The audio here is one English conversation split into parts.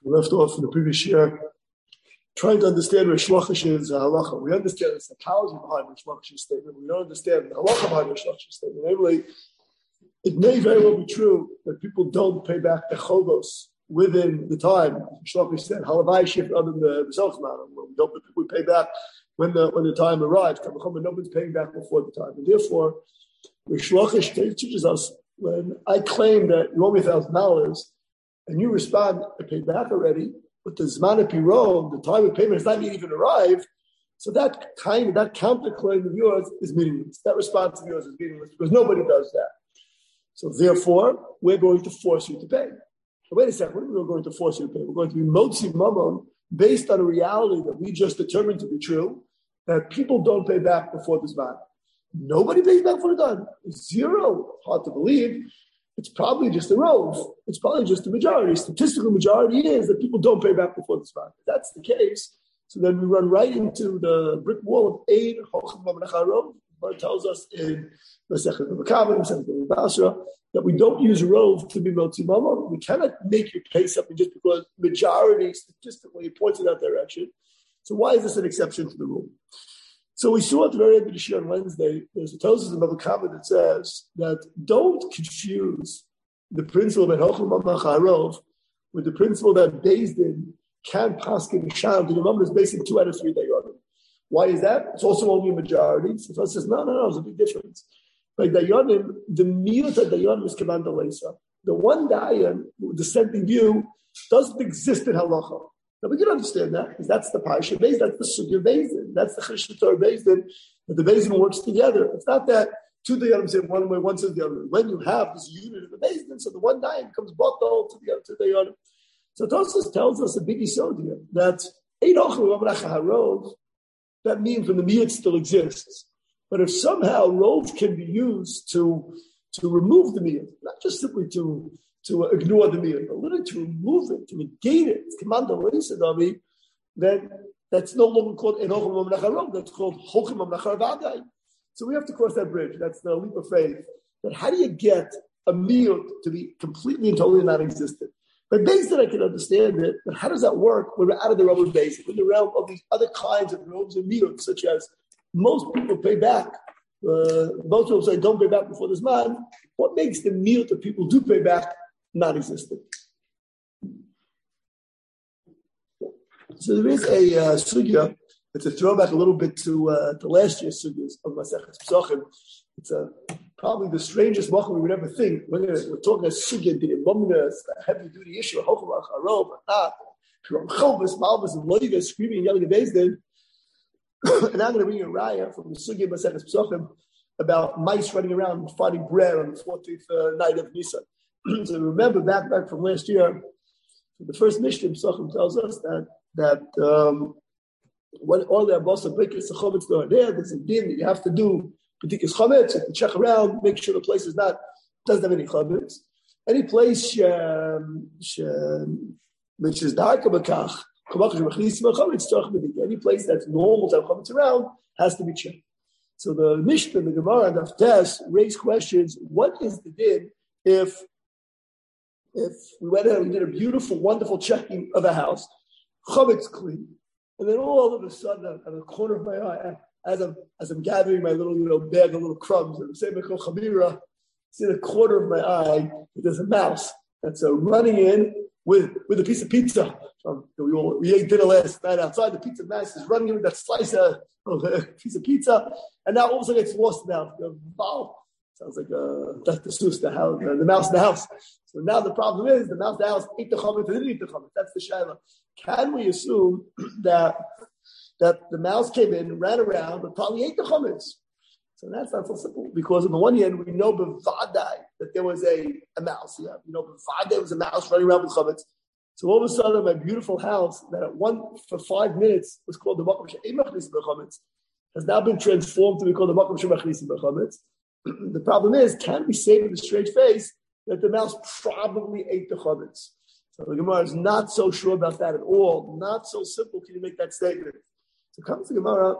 We left off in the previous year trying to understand Rish Lakish's halacha. We understand the psychology behind Rish Lakish's statement. We don't understand the halacha behind Rish Lakish's statement. Namely, it may very well be true that people don't pay back the chovos within the time. Rish Lakish said, "Halavai shift other than the self-matter." We pay back when the time arrives. Nobody's paying back before the time, and therefore, Rish Lakish teaches us when I claim that you owe me $1,000 and you respond, "I paid back already," but the Zman Pirov, the time of payment has not yet even arrived. So that counterclaim of yours is meaningless. That response of yours is meaningless because nobody does that. So therefore, we're going to force you to pay. So wait a second, what are we going to force you to pay? We're going to be motzi mamon based on a reality that we just determined to be true, that people don't pay back before the Zman. Nobody pays back for the time. Zero. Hard to believe. It's probably just a rove. It's probably just the majority. Statistical majority is that people don't pay back before the Zman. If that's the case, so then we run right into the brick wall of Ein Hochim Mamlecha Rov. It tells us in Masechet Bavakama, Masechet Bavasra, that we don't use rove to be motzi mamon. We cannot make you pay something just because majority statistically points in that direction. So why is this an exception to the rule? So we saw at the very end of the Shir on Wednesday, there's a Tosas in Bavakama that says that don't confuse the principle that Hochim Mamlecha Rov with the principle that Beis Din can paskin sham. The Imam is based in 2 out of 3 dayanim. Why is that? It's also only a majority. So Tosas says, no, there's a big difference. By dayanim, the miyut of dayanim is command leisa. The one dayan, the dissenting view, doesn't exist in halacha. Now we can understand that because that's the parsha Beis, that's the sugya Beis Din, that's the Cheshire Torah Beis Din, that the Beis Din works together. It's not that 2 dayanim say one way, one says the other way. When you have this unit of the Beis Din, so the one dayan becomes bottle to the other 2 dayanim. So Tosas tells us a big yisod here that Ein Hochim Mamlecha Harov, that means when the miyut still exists. But if somehow rove can be used to remove the miyut, not just simply to ignore the miyut, but literally to remove it, to negate it, command the leisa, then that's no longer called Ein Hochim Mamlecha Rov, that's called Hochim Mamlecha Vadai. So we have to cross that bridge. That's the leap of faith. But how do you get a miyut to be completely and totally non-existent? But based on I can understand it, but how does that work when we're out of the realm of basic, in the realm of these other kinds of robes and miyut, such as most people pay back. Most people say don't pay back before this man. What makes the miyut that people do pay back non-existent? So there is a sugya. It's a throwback a little bit to last year's sugyas of Masechet Pesachim. It's probably the strangest machal we would ever think. We're talking a sugya, the imamnas, a heavy-duty issue, a hochel acharov, not chovas, malvas, and loigas screaming and yelling at Beis Din. And I'm going to bring you a raya from the sugya Masechet Pesachim about mice running around finding bread on the 14th night of Nisan. So remember back from last year, the first Mishnah Pesachim tells us that when all the boss of breakers the chometz are there, there's a din that you have to do. B'dikas chometz, you have to check around, make sure the place doesn't have any chometz. Any place which is dark b'kach, any place that's normal to have chometz around has to be checked. So the Mishnah, the Gemara, and the Haftes raise questions. What is the din if we went ahead and we did a beautiful, wonderful checking of a house, chometz clean, and then all of a sudden, out of the corner of my eye, as I'm gathering my little bag of little crumbs, and I'm saying Chabira, see the corner of my eye, there's a mouse that's running in with a piece of pizza. We ate dinner last night outside. The pizza mouse is running in with that slice of a piece of pizza, and now all of a sudden it's lost now. Wow. Sounds like Dr. Seuss, the mouse in the house. So now the problem is the mouse in the house ate the chametz and didn't eat the chametz. That's the shayla. Can we assume that the mouse came in, ran around, but probably ate the chametz? So that's not so simple because on the one hand we know b'vadai that there was a mouse. Yeah, b'vadai was a mouse running around with chametz. So all of a sudden, my beautiful house that for 5 minutes was called the makom she'ein machnisim b'chametz has now been transformed to be called the makom she'machnisim b'chametz. The problem is, can we say with a straight face that the mouse probably ate the chametz? So the Gemara is not so sure about that at all. Not so simple can you make that statement. So comes the Gemara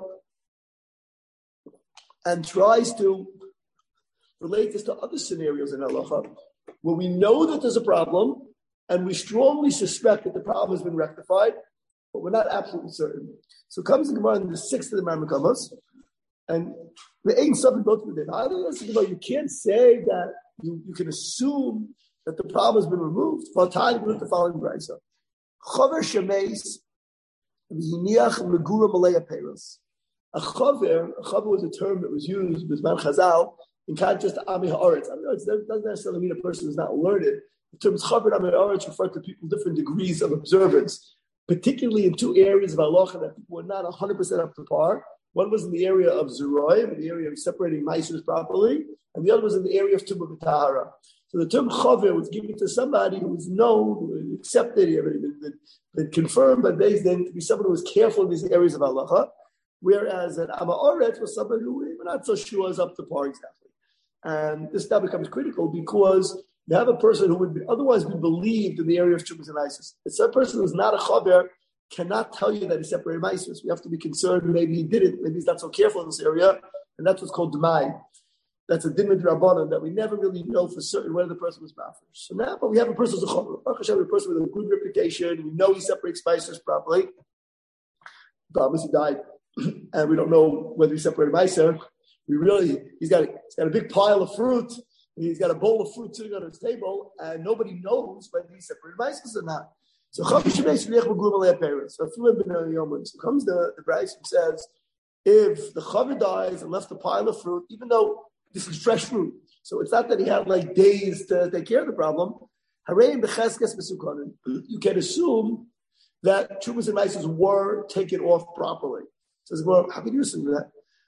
and tries to relate this to other scenarios in halacha where we know that there's a problem, and we strongly suspect that the problem has been rectified, but we're not absolutely certain. So comes the Gemara in the 6th of the Marmakamos, and the ain't something both of them. You can't say that you can assume that the problem has been removed. For time, we look at the following brayso. Chaver shemeis v'hiniach megura malaya peros. A chaver was a term that was used with Man Chazal in contrast to Ami Haaretz. It doesn't necessarily mean a person is not learned. The terms chaver and Ami Haaretz refer to people different degrees of observance, particularly in two areas of halacha that people were not 100% up to par. One was in the area of Zeroim, in the area of separating maisers properly, and the other was in the area of Tumah B'Tahara. So the term chaver was given to somebody who was known, who was accepted, he already been confirmed by Beis Din to be someone who was careful in these areas of halacha, whereas an Ama Oretz was somebody who we're not so sure is up to par exactly. And this now becomes critical because you have a person who would otherwise be believed in the area of Chumas and Isis. It's a person who's not a chaver cannot tell you that he separated Isis. We have to be concerned maybe he didn't, maybe he's not so careful in this area, and that's what's called D'mai. That's a din with Rabbanan that we never really know for certain whether the person was mafresh. So now, but we have a person who's a chaver. A person with a good reputation. We know he separates spices properly. But he died, and we don't know whether he separated meiser. He's got a big pile of fruit. He's got a bowl of fruit sitting on his table, and nobody knows whether he separated meiser or not. So comes the Bryce and says, if the chaver dies and left a pile of fruit, even though this is fresh fruit, so it's not that he had like days to take care of the problem. You can assume that Chumas and Maises were taken off properly. Says, well, how can you assume that?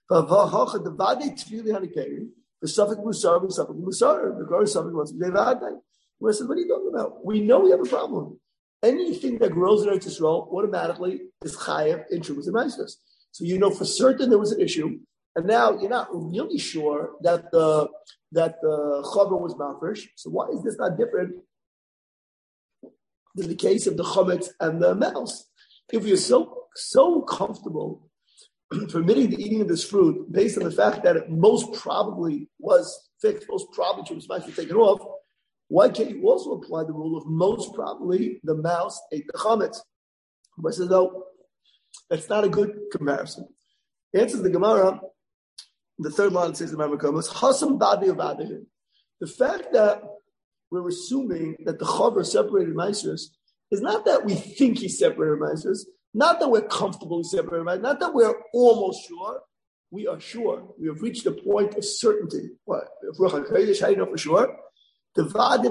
Where says, what are you talking about? We know we have a problem. Anything that grows in Eretz Yisrael automatically is chayav in Chumas and Maises. So you know for certain there was an issue, and now you're not really sure that the chaver was mafresh. So why is this not different than the case of the chametz and the mouse? If you're so comfortable permitting the eating of this fruit based on the fact that it most probably was fixed, most probably Chumas and Maises taken off, why can't you also apply the rule of most probably the mouse ate the chametz? I says, no, that's not a good comparison. Answers the Gemara, the third line says the Marmakamos, Hasam Badi of Adahim. The fact that we're assuming that the chaver separated Maisers is not that we think he separated Maisers, not that we're comfortable he separated Maisers, not that we're almost sure. We are sure. We have reached a point of certainty. What? If we're HaKadosh, how do you know for sure? Because Rabbi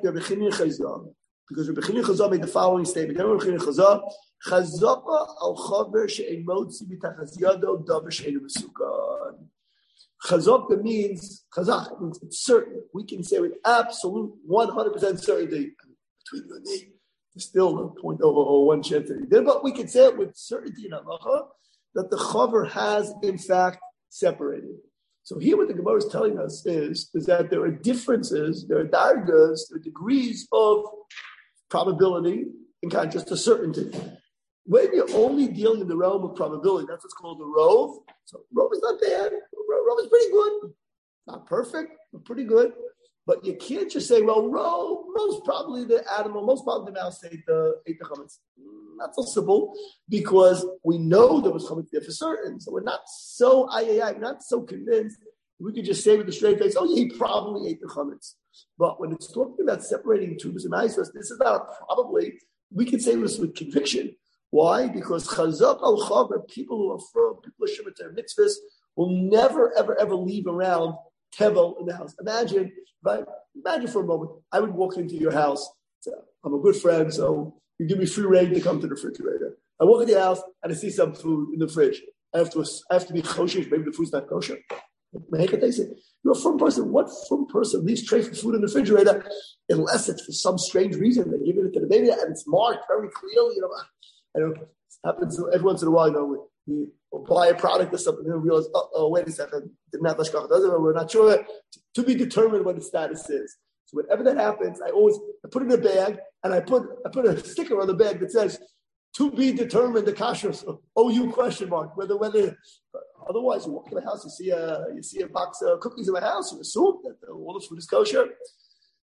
Chini Chazal made the following statement. Rabbi Chini Chazal, Chazaka al chaver she'en motzi mitachas yado davar she'en mesukan. Chazaka means it's certain. We can say with absolute 100% certainty between you and me. There's still a 0.001 chance that he did, but we can say it with certainty in halacha that the chaver has in fact separated. So here what the Gemara is telling us is that there are differences, there are dargas, there are degrees of probability in contrast to certainty. When you're only dealing in the realm of probability, that's what's called a rove. So rove is not bad. Rove is pretty good. Not perfect, but pretty good. But you can't just say, well, rove, most probably the mouse ate the chametz. Not so simple, because we know there was chametz there for certain. So we're not so not so convinced. We could just say with a straight face, oh, yeah, he probably ate the chametz. But when it's talking about separating Tumas and Maisos, this is not probably. We can say this with conviction. Why? Because chazak al chaver, people who are firm, people who are shemit their mitzvahs, will never, ever, ever leave around tevel in the house. Imagine for a moment, I would walk into your house. So I'm a good friend, so you give me free reign to come to the refrigerator. I walk into your house and I see some food in the fridge. I have to be kosher. Maybe the food's not kosher. You're a firm person. What firm person leaves tray for food in the refrigerator unless it's for some strange reason they're giving it to the baby and it's marked very clearly? I know it happens every once in a while. We'll buy a product or something and then realize, wait a second, didn't have lashkach, we're not sure. To be determined what the status is. So whenever that happens, I put it in a bag and I put a sticker on the bag that says, to be determined the kashrus, OU question mark, whether otherwise you walk in my house, you see a box of cookies in my house, you assume that all the food is kosher.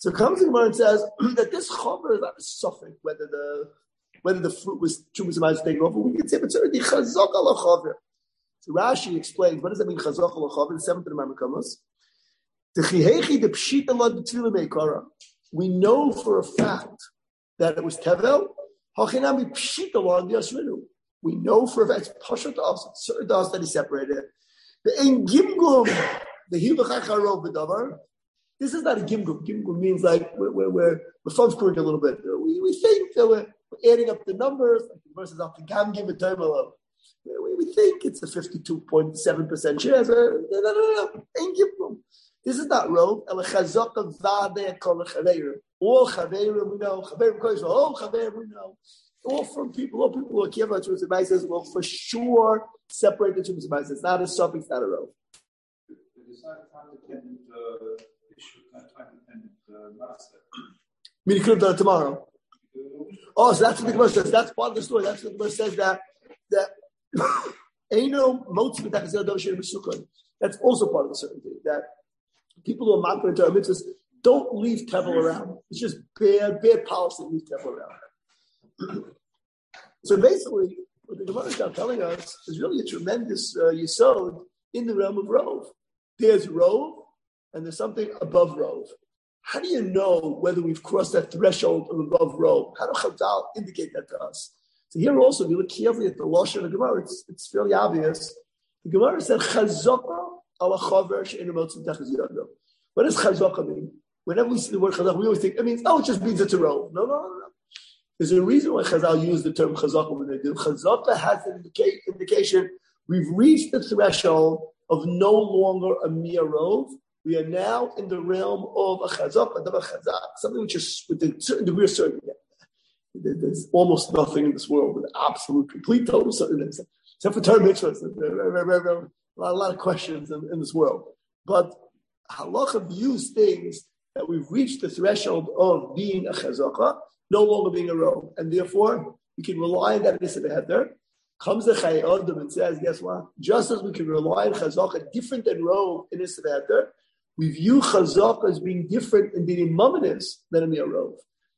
So it comes to Gemara and says that this chover is not a suffix, whether the fruit was Trumas Amayis taken over. We can say, but certainly chazak ala chover. So Rashi explains, what does that mean, chazak ala chover? The 7th of the Mamre Kamos. We know for a fact that it was tevel. We know for a fact it's pasha to us, it's certain to us that he separated it. The ein gimgum, the hilachacharov b'davar. This is not a gimgum. Gimgum means like we're fun-screwing a little bit. We think that we're adding up the numbers, like the verses after gam give a terminal. We think it's a 52.7% chance. No. Ein gimgum. This is not rov. All chaverim we know. Chaverim kodesh. All chaverim we know. All people who are care about Trumas Amayis will for sure separate the Trumas Amayis. It's not a suffix, it's not a rov. Meaning he could have done it tomorrow. Oh, so that's what the Gemara says. That's part of the story. That's what the Gemara says that that's also part of the certainty that people who are makar into our mitzvahs don't leave tevel around. It's just bad policy to leave tevel around. So basically, what the Gemara is now telling us is really a tremendous yesod in the realm of rov. There's rov, and there's something above rov. How do you know whether we've crossed that threshold of above rov? How do Chazal indicate that to us? So here also, if you look carefully at the Lashon of the Gemara, it's fairly obvious. The Gemara said, Chazaka ala chaver she'enu motzim techez yado. What does Chazaka mean? Whenever we see the word Chazaka, we always think, it means, it just means it's a rov. No. There's a reason why Chazal used the term Chazaka when they do. Chazaka has an indication we've reached the threshold of no longer a mere rov. We are now in the realm of a chazak, something which is with a certain degree of certainty. There's almost nothing in this world with absolute, complete, total certainty, except for Torah mitzvahs. There are a lot of questions in this world. But halacha views things that we've reached the threshold of being a chazaka, no longer being a rov, and therefore we can rely on that in the header. Comes the Chayei Adam and says, guess what? Just as we can rely on chazaka different than rov in the header, we view chazaka as being different in being mamanis than in the rov.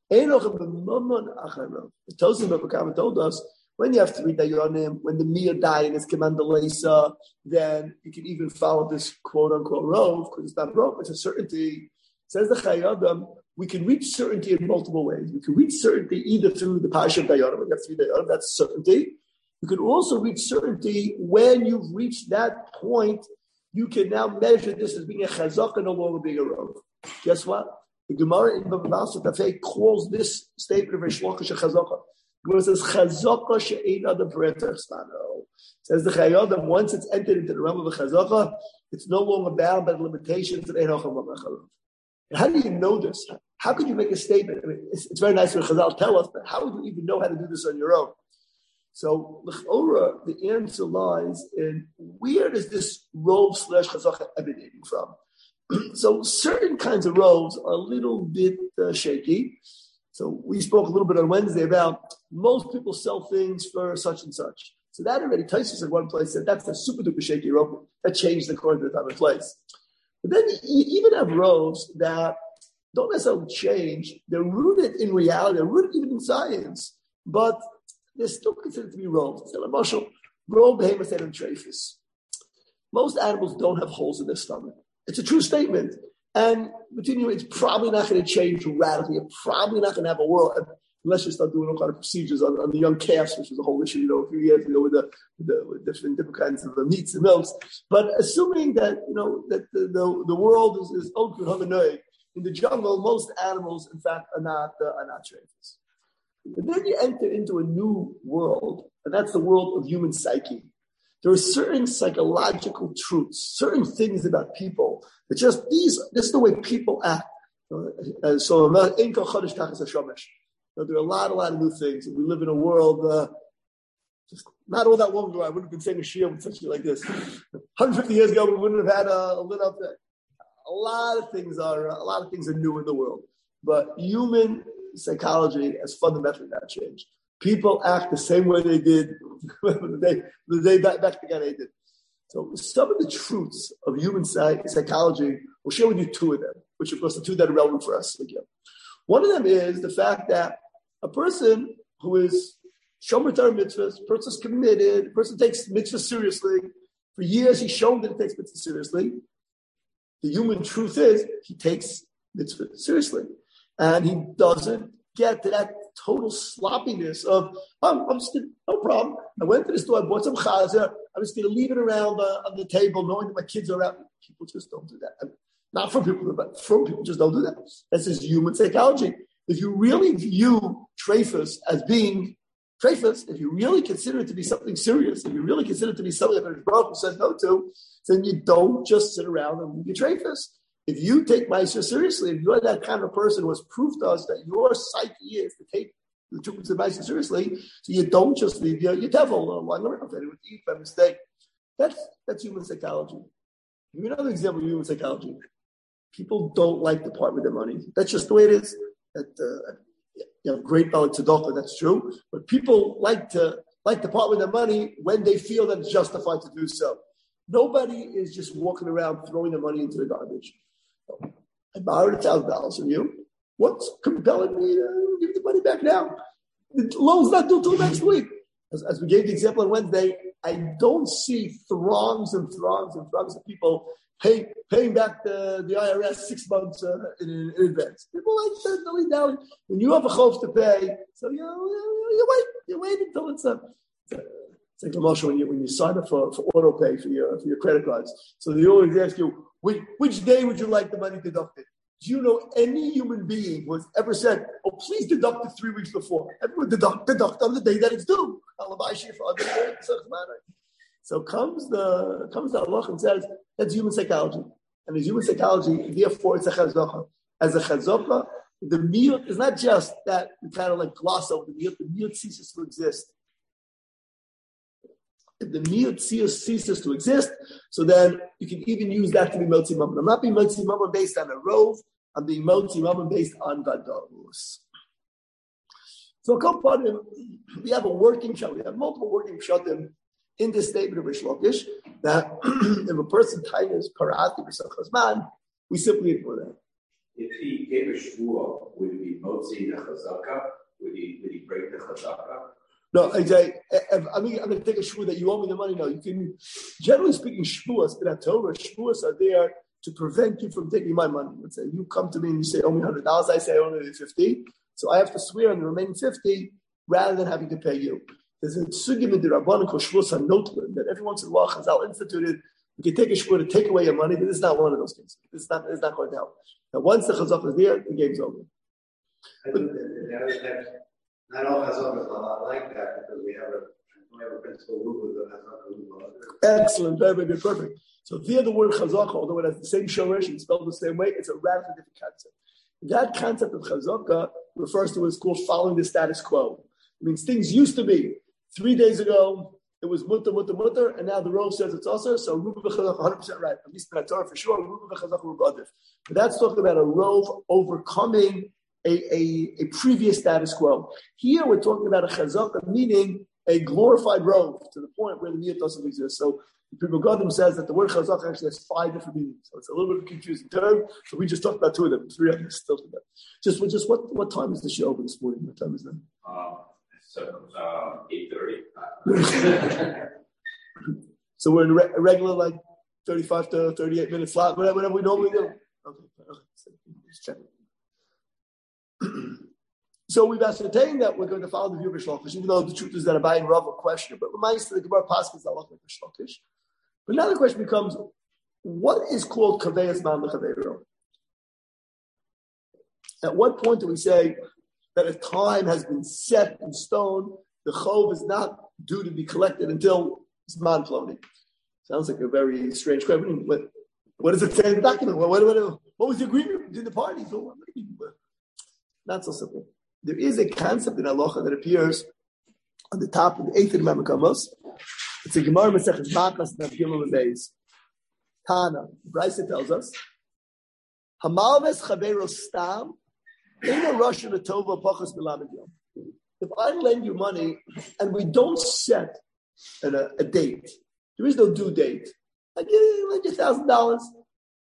The Tosim of Bakama told us when you have to read Dayanim, when the Miyah die and it's command Leisa, then you can even follow this quote unquote rov, because it's not rov, it's a certainty. Says the Chayei Adam, we can reach certainty in multiple ways. We can reach certainty either through the Pasha of Dayanim, when you have to read Dayanim, that's certainty. You can also reach certainty when you've reached that point. You can now measure this as being a chazaka, no longer being a rov. Guess what? The Gemara in Bava Basra Tafei calls this statement of Reish Lakish a chazaka. The Gemara says chazaka she'eina the bereta stano. Says the Chayei Adam, once it's entered into the realm of a chazaka, it's no longer bound by the limitations of Ein Hacham V'Mechalov. And how do you know this? How could you make a statement? I mean, it's very nice when Chazal tell us, but how would you even know how to do this on your own? So, l'chora, the answer lies in where does this rov / chazaka emanating from? So, certain kinds of rovs are a little bit shaky. So, we spoke a little bit on Wednesday about most people sell things for such and such. So, that already Taisus in one place said that's a super duper shaky rov that changed according to the time and place. But then you even have rovs that don't necessarily change. They're rooted in reality, they're rooted even in science, but they're still considered to be rovs. So, Marshall, rov, behemoth, and trephis. Most animals don't have holes in their stomach. It's a true statement. And between you, it's probably not going to change radically. You're probably not going to have a world, unless you start doing all kind of procedures on the young calves, which was a whole issue, a few years ago with different kinds of meats and milks. But assuming that, that the world is open, in the jungle, most animals, in fact, are not trephis. And then you enter into a new world, and that's the world of human psyche. There are certain psychological truths, certain things about people that just this is the way people act. So there are a lot of new things. We live in a world, just not all that long ago, I wouldn't have been saying a shiur with such like this. 150 years ago, we wouldn't have had a lit up there. A lot of things are new in the world, but human psychology has fundamentally not changed. People act the same way they did the day back to Gan Eden. So some of the truths of human psychology, we'll share with you two of them. which of course the two that are relevant for us. One of them is the fact that a person who is shomer Torah mitzvahs, person is committed, person takes mitzvahs seriously. For years, he's shown that he takes mitzvahs seriously. The human truth is he takes mitzvahs seriously, and he doesn't get to that total sloppiness of I'm just gonna, no problem. I went to the store, I bought some chazer. I'm just going to leave it around on the table, knowing that my kids are around. People just don't do that. I mean, not from people, but from people just don't do that. That's just human psychology. If you really view treifus as being treifus, if you really consider it to be something serious, if you really consider it to be something that Baruch Hu says no to, then you don't just sit around and leave your treifus. If you take Meiser seriously, if you're that kind of person who has proved to us that your psyche is to take the truth of Meiser seriously, so you don't just leave your tevel. Why learn of it? It would eat by mistake. That's human psychology. Give me another example of human psychology. People don't like to part with their money. That's just the way it is. You have great Bala Tzedakah, that's true. But people like to part with their money when they feel that it's justified to do so. Nobody is just walking around throwing their money into the garbage. I borrowed $1,000 from you. What's compelling me to give the money back now? The loan's not due till next week. As we gave the example on Wednesday, I don't see throngs and throngs and throngs of people paying back the IRS 6 months in advance. People like to dilly-dally. When you have a chov to pay, so you wait until it's like a Moshe when you sign up for auto pay for your credit cards. So they always ask you, which day would you like the money deducted? Do you know any human being who has ever said, "Oh, please deduct it 3 weeks before"? Everyone deduct on the day that it's due. So comes the Allah and says that's human psychology, and as human psychology, therefore it's a chazaka. As a chazaka, the miyut is not just that we kind of like gloss over the miyut. The miyut ceases to exist. If the miyut ceases to exist, so then you can even use that to be motzi mamon. I'm not being motzi mamon based on a rove. I'm being motzi mamon based on gadolus. So we have a working shot. We have multiple working shatim in this statement of Rish Lakish that if a person tightens parati b'sachazman, we simply ignore that. If he gave a shvuah, would he be motzi the chazaka? Would he break the chazaka? No, I'm going to take a shvuah that you owe me the money. No, you can. Generally speaking, shvuahs in Torah, shvuahs are there to prevent you from taking my money. Let's say you come to me and you say, "Owe me $100." I say, "I owe you 50." So I have to swear on the remaining 50 rather than having to pay you. There's a sugim in the Rabbanan called shvuahs hanotlim that every once in a while Chazal instituted. You can take a shvuah to take away your money, but this is not one of those cases. It's not going to help. Now, once the chazak is there, the game's over. Not all chazak is not like that because we have a principal rule with the chazak. Excellent, very, very good, perfect. So there, the word chazaka, although it has the same shorish and spelled the same way, it's a radically different concept. That concept of chazaka refers to what's called following the status quo. It means things used to be 3 days ago. It was mutter, and now the Rov says it's also, so Ruba v'chazak 100% right. At least in that Torah for sure, Ruba v'chazak Ruba adif. But that's talking about a Rov overcoming a previous status quo. Here we're talking about a chazaka, meaning a glorified Rov, to the point where the miyut doesn't exist. So the People Godim says that the word chazaka actually has 5 different meanings. So it's a little bit of a confusing term. So we just talked about 2 of them. 3 of them still to them. Just what time is the show open this morning? What time is that? 8:30. So we're in a regular, like, 35 to 38 minute slot, whatever we normally do. Okay. Just check it. So we've ascertained that we're going to follow the view of Rish Lakish, even though the truth is that Abai and Rav will question it, but reminds the Gemara Pasuk is Allah Rish Lakish. But now the question becomes, what is called Kaveas Man Lechaveiro? At what point do we say that a time has been set in stone, the chov is not due to be collected until it's man ploni? Sounds like a very strange question. But what does it say in the document? What was the agreement between the parties? Not so simple. There is a concept in halacha that appears on the top of the 8th Imam Kamos. It's a Gemara Masechet Makas Daf Gimel Beis. Tana, Brisa tells us, Hamalves Chaveiro Stam, Eina Rosh Tova Pachas Milamed Yom. If I lend you money and we don't set a date, there is no due date. I give you $1,000.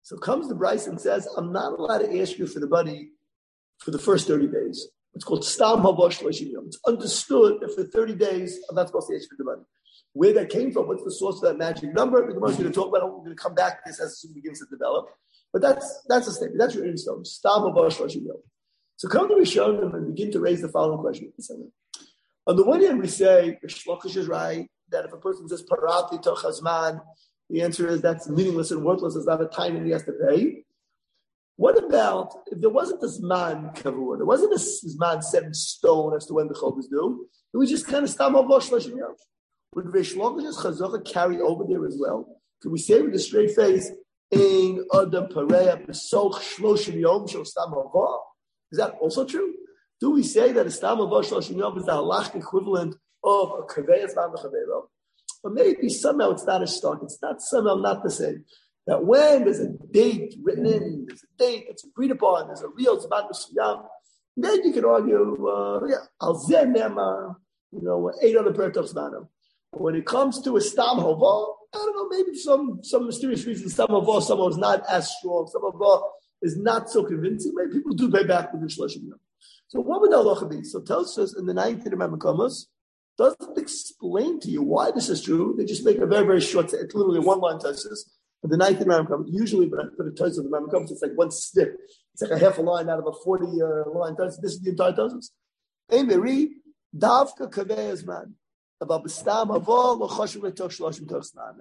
So comes the Bryce and says, I'm not allowed to ask you for the money for the first 30 days. It's called Stam Havash Shloshim Yom. It's understood that for 30 days, I'm not supposed to ask for the money. Where that came from, what's the source of that magic number? The Gemara is going to talk about it. We're going to come back to this as it begins to develop. But that's a statement. That's your instone. Stam Havash Shloshim Yom. So come to Rishonim and begin to raise the following question. On the one hand, we say, Shlokish is right, that if a person says, Parati Tochazman, the answer is that's meaningless and worthless. It's not a time and he has to pay. What about if there wasn't this man kavur? There wasn't this man set in stone as to when the chol is due. It was just kind of stam havash shloshim yom. Would Reish Lakish's chazaka carry over there as well? Can we say with a straight face, ein adam pareya b'soch shloshim yom shel stam havash? Is that also true? Do we say that a stam havash shloshim yom is the halach equivalent of a kaveyas man v'chavero? But maybe somehow it's not as stark. It's not somehow not the same. That when there's a date written in, there's a date that's agreed upon, there's a real zman b'suyam, then you can argue, al zeh nemar, 8 other pertos zmanim. But when it comes to a stam hava, I don't know, maybe some mysterious reason, stam hava, somehow is not as strong, stam hava is not so convincing. Maybe people do pay back within shloshim yom. So what would the halacha be? So tells us in the 9th Rambam Kamos, doesn't explain to you why this is true. They just make a very, very short, it's literally one line tesis. But the 9th Rambam Kamos, usually when I put a tesis of the Rambam Kamos, it's like one snip. It's like a half a line out of a 40 line tesis. This is the entire tesis. Eimeri, davka kaveh man. About b'stam avol, lo choshev le'toch shloshim toch snan.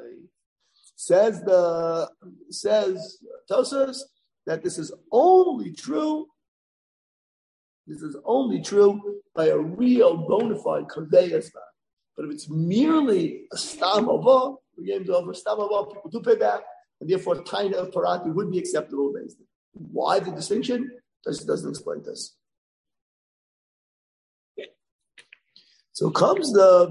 Tells us that this is only true. This is only true by a real bona fide kaveh man. But if it's merely a stam avol, we gained over stam avol, people do pay back, and therefore taina of parati would be acceptable based. Why the distinction? This doesn't explain this. So comes the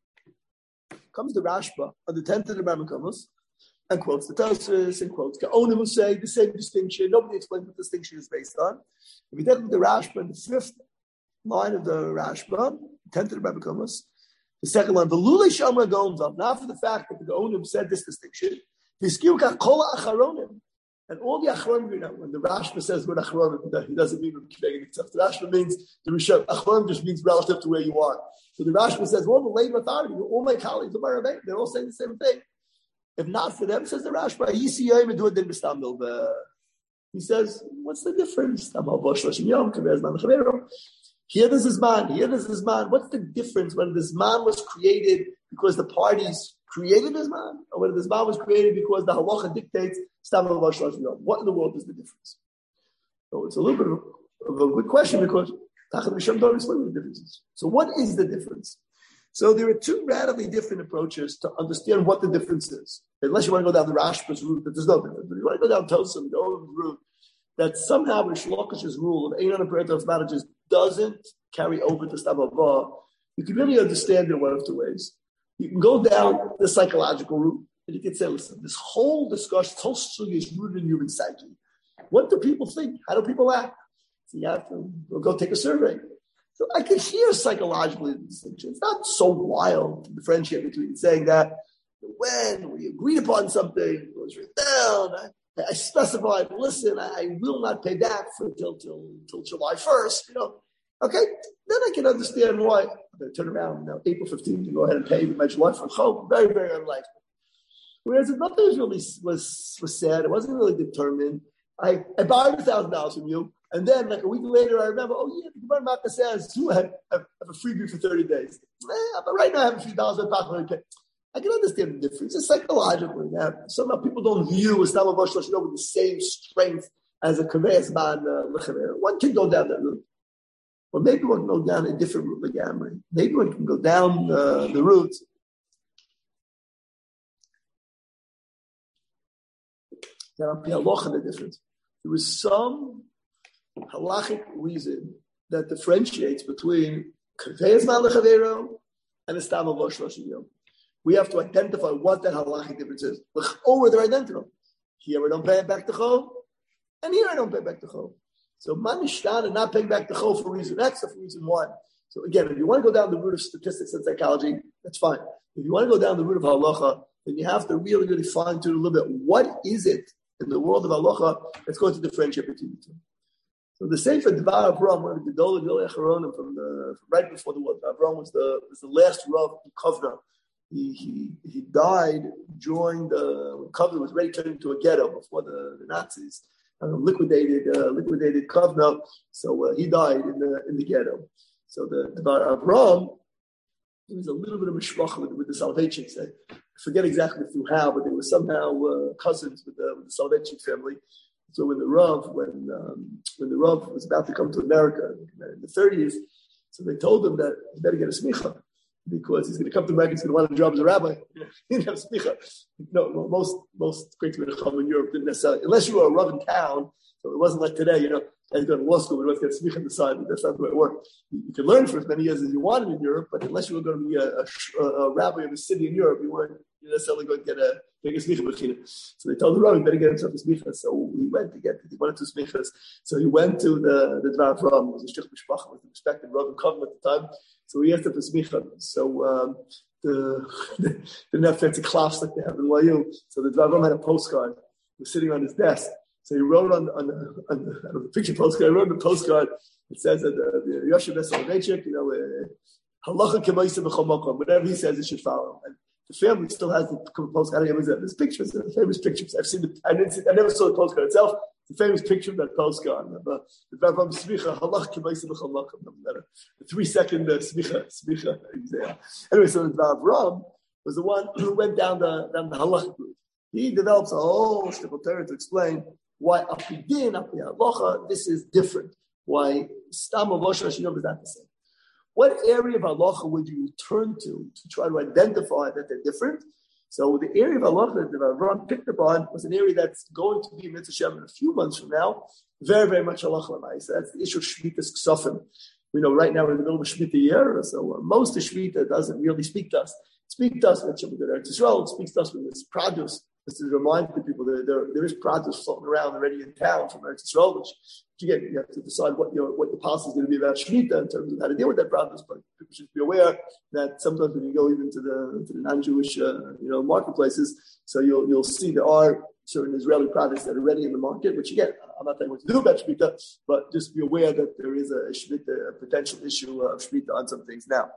Rashba on the 10th of the Rambam Kamos and quotes the Tosfos and quotes Gaonim who say the same distinction. Nobody explains what the distinction is based on. If you take the Rashba in the 5th line of the Rashba, 10th of the Rambam Kamos, the second line, V'lulei shamra Gaonim, not for the fact that the Gaonim said this distinction, V'skiu kol acharonim. And all the Achronim, when the Rashba says we're Achronim, he doesn't mean the Rashba means the Rishon. Achronim just means relative to where you are. So the Rashba says, well, the late authority, all my colleagues, they're all saying the same thing. If not for them, says the Rashba, he says, what's the difference? Here there's this man. What's the difference when this man was created because the parties created this man, or whether this man was created because the halacha dictates what in the world is the difference? So it's a little bit of a good question because Tachat Rishon don't explain what the difference is. So what is the difference? So there are two radically different approaches to understand what the difference is. Unless you want to go down the Rashba's route, that there's no difference. But you want to go down Tosim, the old route, that somehow Rish Lakish's rule of Einon Operative Managers doesn't carry over to Stam Hava. You can really understand it in one of two ways. You can go down the psychological route, and you can say, listen, this whole discussion, this whole story is rooted in human psyche. What do people think? How do people act? So you have to go take a survey. So I can hear psychologically the distinction. It's not so wild to differentiate between saying that when we agreed upon something, it was written down, I specified, listen, I will not pay back till July 1st, Okay, then I can understand why. I'm going to turn around now, April 15th, to go ahead and pay my July 1st home. Very, very unlikely. Whereas if nothing was said, it wasn't really determined. I borrowed $1,000 from you, and then like a week later, I remember, the Gemara Makkah says, I have a freebie for 30 days. But right now I have a few dollars in my pocket. I can understand the difference. It's psychologically that somehow people don't view a Stam Hava Shloshim with the same strength as a Kaveh Man Lechaver. One can go down that route. Or maybe one can go down a different route, like maybe one can go down the route. There will be halacha the difference. There was some halachic reason that differentiates between Kaveh Man Lechavero and a Stam Hava Shloshim Yom. We have to identify what that halachic difference is. Or they're identical. Here I don't pay back the chol, and here I don't pay back the chol. So manishtan and not paying back the chol for reason X or for reason Y. So again, if you want to go down the route of statistics and psychology, that's fine. If you want to go down the route of halacha, then you have to really, really fine tune a little bit. What is it in the world of halacha that's going to differentiate between the two. So the Sefer Dvar Avram, one of the Gedolei Acharonim from right before the war, Avram was the last Rav in Kovna. He died during when Kovna was ready to turn into a ghetto before the Nazis liquidated Kovna. So he died in the ghetto. So the Dvar Avram, there was a little bit of a shvach with the Soloveitchiks. I forget exactly through how, but they were somehow cousins with the Soloveitchik family. So when the Rav was about to come to America in the 30s, so they told him that he better get a smicha because he's going to come to America. He's going to want a job as a rabbi. He didn't have smicha. No, most great men in Europe didn't necessarily, unless you were a Rav in town. So it wasn't like today, I go to law school, but you have to get smicha on the side. But that's not the way it worked. You could learn for as many years as you wanted in Europe, but unless you were going to be a rabbi of a city in Europe, you weren't necessarily going to get a smicha b'china. So they told the rabbi, better get himself a smicha. So he wanted two smichas. So he went to the Dvar Avram, who was a shich mishpacha, was the respected Rav in Kovna at the time. So he asked him for smicha. So the didn't have fancy cloths like they have in YU. So the Dvar Avram had a postcard. He was sitting on his desk. So he wrote on the picture postcard. He wrote on the postcard. It says that the Yoshev Soloveitchik, halacha k'maisa b'chol makom. Whatever he says, it should follow. And the family still has the postcard. There's pictures, the famous pictures. I've seen it. I never saw the postcard itself. The famous picture of that postcard. The Rav Smicha halacha k'maisa b'chol makom. The 3-second smicha. Anyway, so the Rav Ram was the one who went down the halacha route. He develops a whole shtickle Torah to explain why Apidin, Halacha, this is different. Why Stam of Rosh Hashanah is not the same. What area of Halacha would you turn to try to identify that they're different? So the area of Halacha that Avram picked up on was an area that's going to be Mitzvah Shem in a few months from now. Very, very much Halacha L'mai. So that's the issue of Shmitas Ksofim. We know right now we're in the middle of a Shemitah year, so most of Shemitah doesn't really speak to us. It speaks to us when we go to Eretz Yisrael. It speaks to us when it's produce. Just to remind the people that there is produce floating around already in town from Eretz Yisrael, which again you have to decide what your policy is going to be about Shemitah in terms of how to deal with that produce. But people should be aware that sometimes when you go even to the non-Jewish marketplaces, so you'll see there are certain Israeli products that are ready in the market. Which again, I'm not saying what to do about Shemitah, but just be aware that there is a Shemitah, a potential issue of Shemitah on some things now.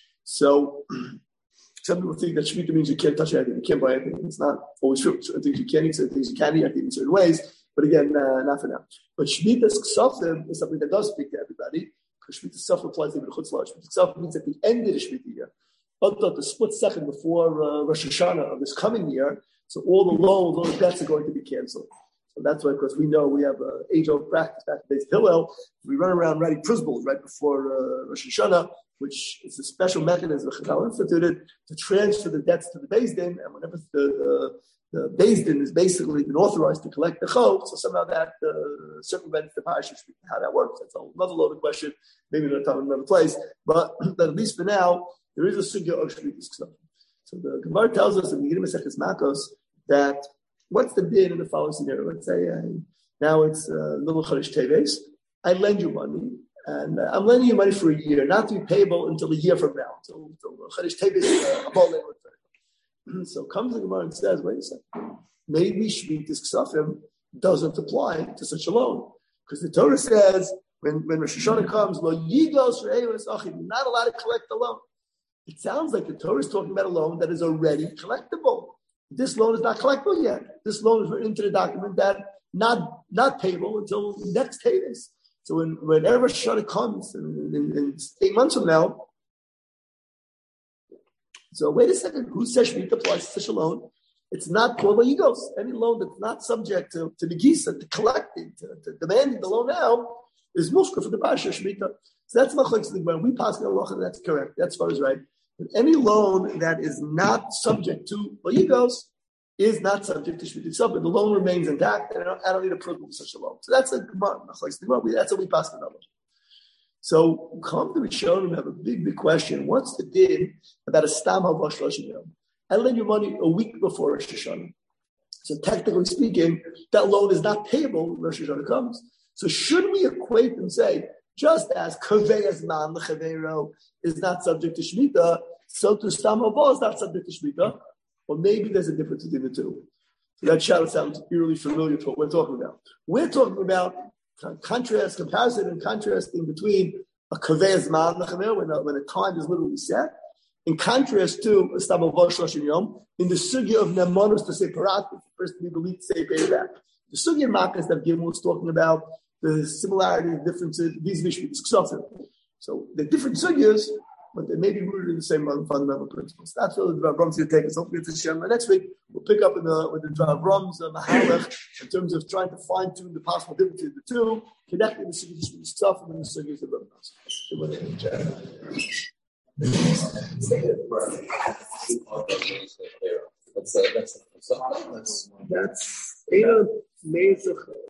So. Some people think that Shemitah means you can't touch anything, you can't buy anything. It's not always true. Certain things you can eat, certain things you can eat, in certain ways. But again, not for now. But Shemitah's Ksofim is something that does speak to everybody, because Shemitah's Ksofim applies to the Chutz La'aretz. Shemitah's Ksofim means at the end of the Shemitah year, up to the split second before Rosh Hashanah of this coming year, so all the loans, all the debts are going to be canceled. So that's why, because we know we have an age-old practice back in the days of Hillel. We run around writing Pruzbul right before Rosh Hashanah, which is a special mechanism that Chazal instituted to transfer the debts to the Beis Din, and whenever the Beis Din is basically been authorized to collect the chov, so somehow that circumvents the parasha. How that works, that's another loaded question, maybe another time in another place, but at least for now, there is a sugya of Shmitas Ksofim. So the Gemara tells us in the Megillah Maseches Makos that what's the din in the following scenario? Let's say now it's Middle Chodesh Teves, I lend you money, and I'm lending you money for a year, not to be payable until a year from now, until Chodesh Teves. So comes the Gemara and says, wait a second, maybe Shmitas Ksofim doesn't apply to such a loan, because the Torah says when Rosh Hashanah comes, lo yigos re'eves achim, you're not allowed to collect the loan. It sounds like the Torah is talking about a loan that is already collectible. This loan is not collectible yet. This loan is written into the document that not payable until next Teves. So whenever Rosh Hashanah comes in 8 months from now, so wait a second, who says Shemitah applies to such a loan? It's not called egos. Any loan that's not subject to Negisa, to collecting, to demanding the loan now, is mushka for the Pasha Shemitah. So that's machlokes the Gemara. We pass the halacha, that's correct. That's far as right. But any loan that is not subject to egos is not subject to Shemitah. So the loan remains intact, and I don't need a proof of such a loan. So that's a Gemara. That's what we pass the halacha. So come to Rishonim have a big question. What's the din about a stam havash Rosh Hashanah? I lend you money a week before Rosh Hashanah. So technically speaking, that loan is not payable when Rosh Hashanah comes. So should we equate and say, just as Kaveh Man L'Chaveiro is not subject to Shemitah, so to Stam Hava is not subject to Shemitah? Or maybe there's a difference between the two. So that shadow sounds eerily familiar to what we're talking about. We're talking about comparison and contrasting between a kaveh zman when a time is literally set, in contrast to a stam of Shloshim Yom, in the sugya of Nemanus to say parat, the person we believe to say payback. The sugya Makas that Gimel is talking about the similarity, the differences, these issues, so the different sugyas, but they may be rooted in the same fundamental principles. That's what the Rav Brom's going to take us. Hopefully, it's Hashem. Next week, we'll pick up with the Rav Brom's Mahalech in terms of trying to fine tune the possible differences of the two, connecting the sugyas with stuff and the sugyas of Rav Brom's. That's